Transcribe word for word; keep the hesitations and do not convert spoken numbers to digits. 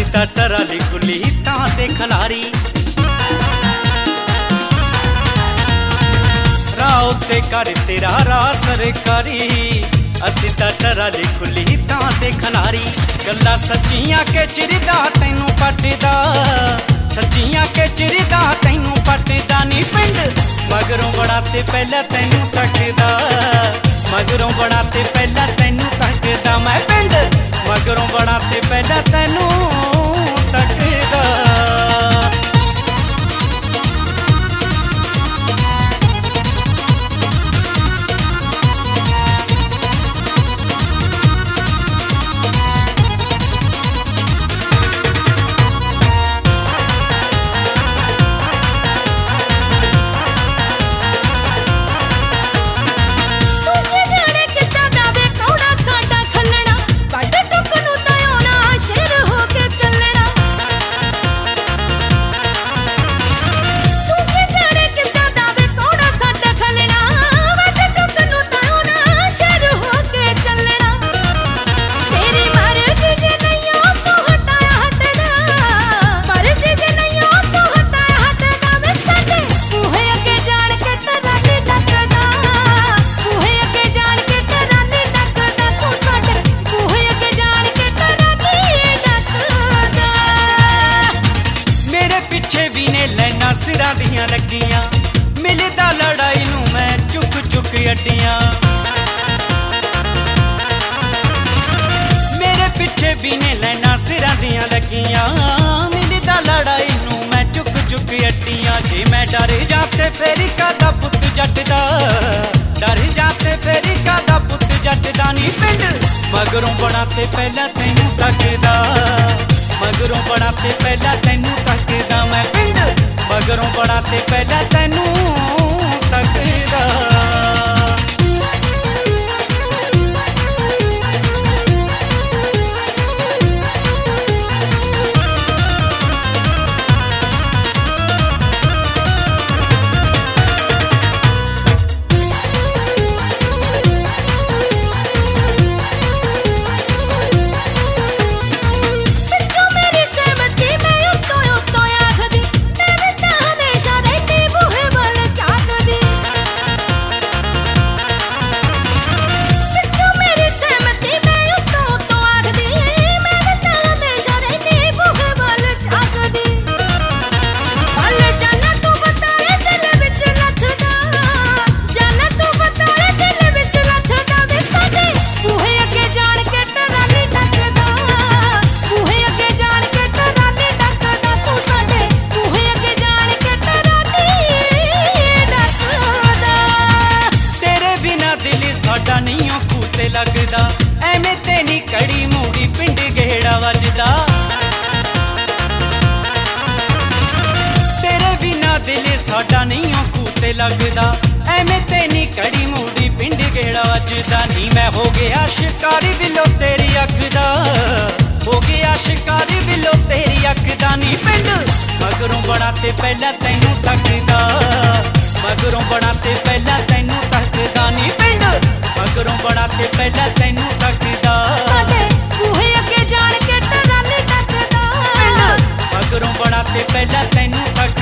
ਤਾਂ ਟਰਾਲੀ ਖੁੱਲੀ ਤਾਂ ਤੇ ਖਲਾਰੀ ਰਾਹ ਉੱਤੇ ਕਰ ਤੇਰਾ ਰਾਹ ਸਰਕਾਰੀ ਅਸੀਂ ਤਾਂ ਟਰਾਲੀ ਖੁੱਲੀ ਤਾਂ ਤੇ ਖਲਾਰੀ ਗੱਲਾਂ ਸੱਚੀਆਂ ਕੇ ਚਿਰਦਾ ਤੈਨੂੰ ਪੱਟਦਾ ਸੱਚੀਆਂ ਕੇ ਚਿਰਦਾ ਤੈਨੂੰ ਪੱਟਦਾ ਨੀ ਪਿੰਡ ਮਗਰੋਂ ਬੜਾ ਤੇ ਪਹਿਲਾਂ ਤੈਨੂੰ ਤੱਕਦਾ मगरों बड़ा ते पहला तैनू तकदा मैं पिंड मगरों बड़ा ते पहला तैनू तकदा सिरां दियां लगियां मिलदा लड़ाई नूं मैं चुक चुक अड्डियां मेरे पिछे भी ने लैना सिरां दियां लगियां मिलदा लड़ाई नूं मैं चुक चुक अड्डियां जे मैं डर जाते फेरी कादा पुत जट दा डर जाते फेरी कादा पुत जट दा नी पिंड मगरों बड़ा ते पहला तैनू तकदा मगरों बड़ा ते पहला तैनू तकदा मैं पिंड मगरों बड़ा ते पहला तैनू तकदा लगदा एवें ते नी कड़ी मूड़ी पिंड गेड़ा वजदा तेरे बिना दिल साडा नहीं कूते लगदा एवें ते नी कड़ी मूड़ी पिंड गेड़ा वजदा नी मैं हो गया शिकारी बिलो तेरी अख दा हो गया शिकारी बिलो तेरी अख दा नी पिंड मगरों बड़ा ते पहला तैनू तकदा मगरों बड़ा ते पहला तैनू तकदा नी पिंड मगरों बड़ा ते पहला तैनू तकदा बूहे अगे जान के टराली तकदा मगरों बड़ा ते पहला तैनू तकदा।